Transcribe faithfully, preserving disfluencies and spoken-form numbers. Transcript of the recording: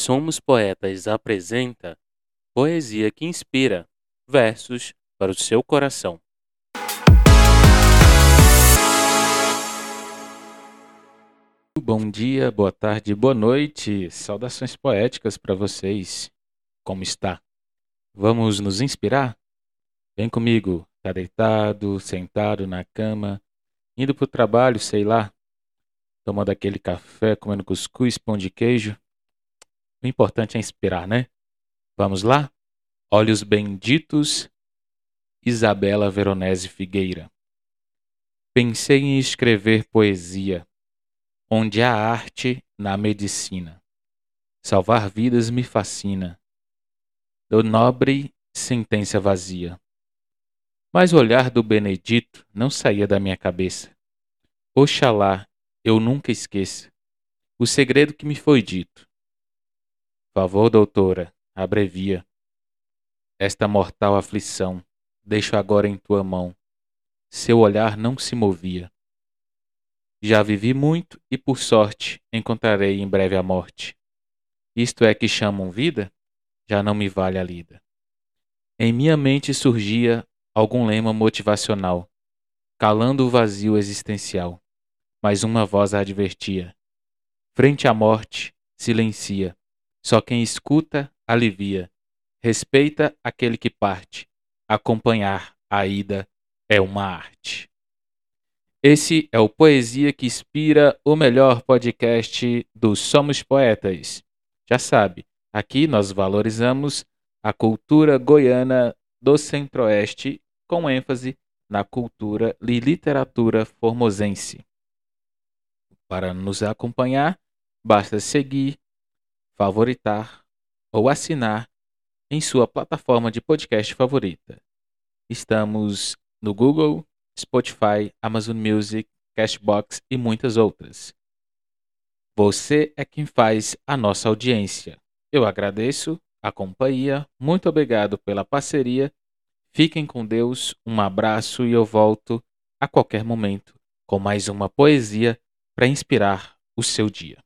Somos Poetas apresenta Poesia que Inspira, versos para o seu coração. Bom dia, boa tarde, boa noite. Saudações poéticas para vocês. Como está? Vamos nos inspirar? Vem comigo. Tá deitado, sentado na cama, indo pro trabalho, sei lá, tomando aquele café, comendo cuscuz, pão de queijo. O importante é inspirar, né? Vamos lá? Olhos benditos, Isabela Veronese Figueira. Pensei em escrever poesia, onde há arte na medicina. Salvar vidas me fascina, do nobre sentença vazia. Mas o olhar do Benedito não saía da minha cabeça. Oxalá eu nunca esqueça o segredo que me foi dito. Favor, doutora, abrevia esta mortal aflição. Deixo agora em tua mão. Seu olhar não se movia. Já vivi muito e, por sorte, encontrarei em breve a morte. Isto é que chamam vida? Já não me vale a lida. Em minha mente surgia algum lema motivacional, calando o vazio existencial. Mas uma voz a advertia. Frente à morte, silencia. Só quem escuta, alivia. Respeita aquele que parte. Acompanhar a ida é uma arte. Esse é o Poesia que Inspira, o melhor podcast do Somos Poetas. Já sabe, aqui nós valorizamos a cultura goiana do Centro-Oeste, com ênfase na cultura e literatura formosense. Para nos acompanhar, basta seguir, favoritar ou assinar em sua plataforma de podcast favorita. Estamos no Google, Spotify, Amazon Music, Cashbox e muitas outras. Você é quem faz a nossa audiência. Eu agradeço a companhia, muito obrigado pela parceria. Fiquem com Deus, um abraço e eu volto a qualquer momento com mais uma poesia para inspirar o seu dia.